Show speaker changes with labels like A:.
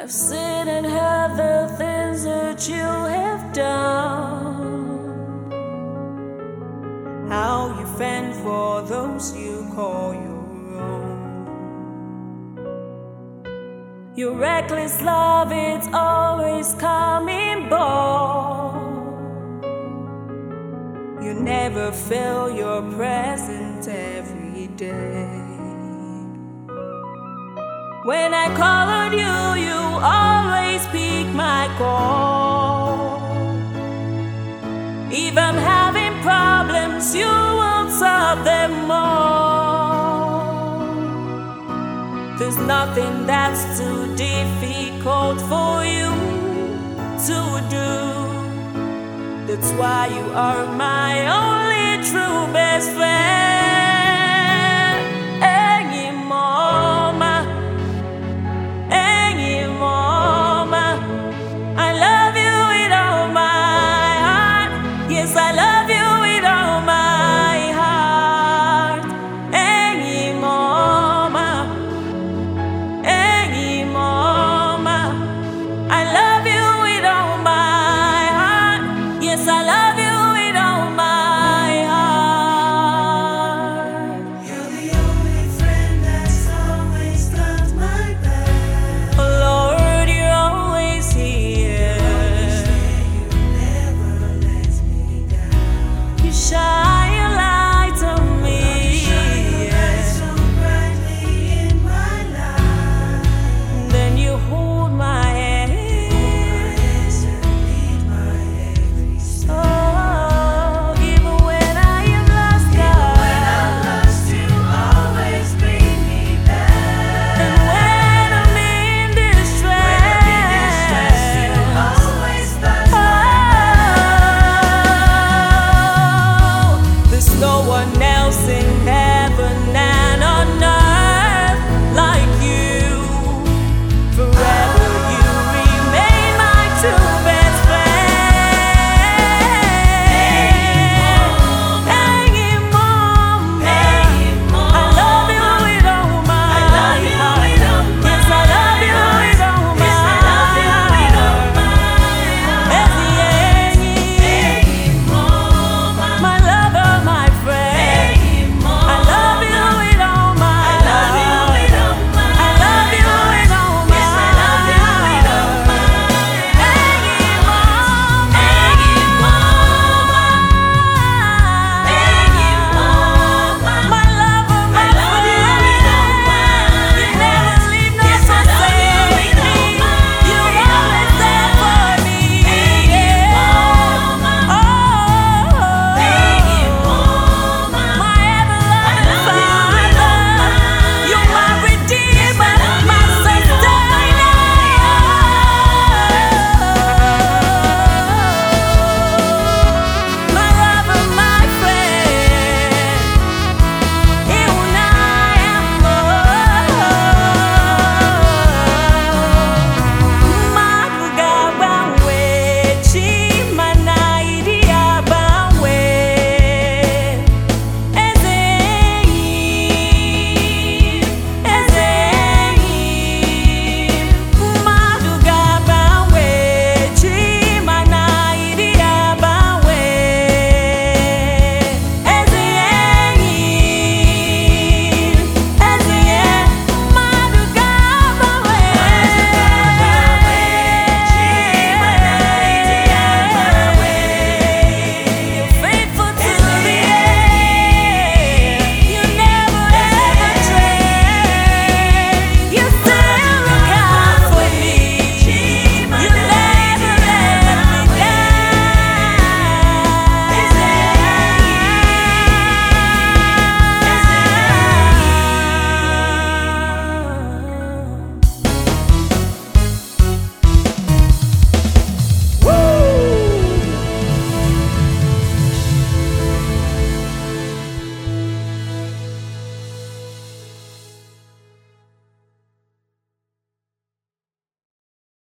A: I've seen and heard the things that you have done, how you fend for those you call your own. Your reckless love, it's always coming bold. You never feel your presence every day. When I call on you, you always pick my call. If I'm having problems, you will solve them all. There's nothing that's too difficult for you to do. That's why you are my only true best friend.